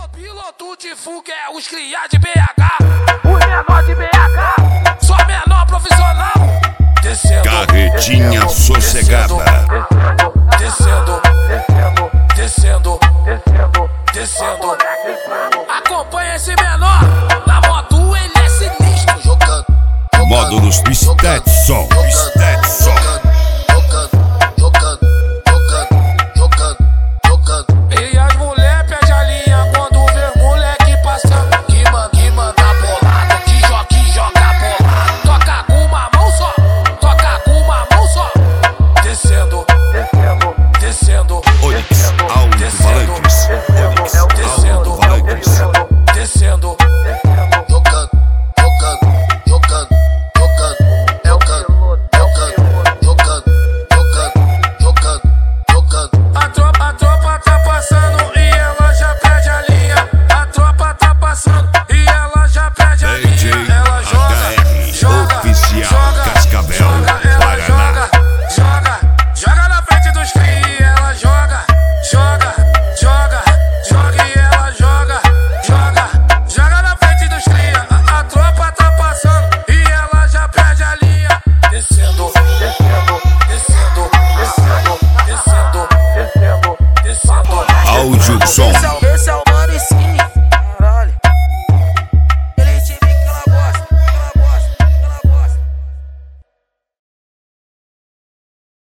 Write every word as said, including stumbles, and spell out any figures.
Piloto de fuga é os cria de B H, os menor de B H, só menor profissional. Descendo, Carretinha descendo, sossegada. Descendo, descendo, descendo, descendo, descendo. Acompanha esse menor, na moto ele é sinistro. Jogando, Módulos Stetson, Stetson. E as mulher pede a linha quando vê moleque passando. Que manda, que manda bolada, que joga, que joga bolada. Toca com uma mão só, toca com uma mão só. Descendo, descendo, descendo. Onix, alto-falantes. Onix, alto-falantes. Descendo, Jogando, jogando, jogando, jogando. É o cano, é o cano. Jogando, jogando, jogando, jogando. a tropa, a tropa tá passando e ela já perde a linha. A tropa tá passando e ela já perde a D J linha. Ela joga, H R, joga, oficial joga, Cascavel, joga, ela Paraná. joga, joga, joga na frente dos cria. Ela joga, joga, joga, joga e ela joga, joga, joga na frente dos cria. A, a tropa tá passando e ela já perde a linha. Descendo, descendo, descendo, descendo, descendo, descendo, descendo. Áudio som.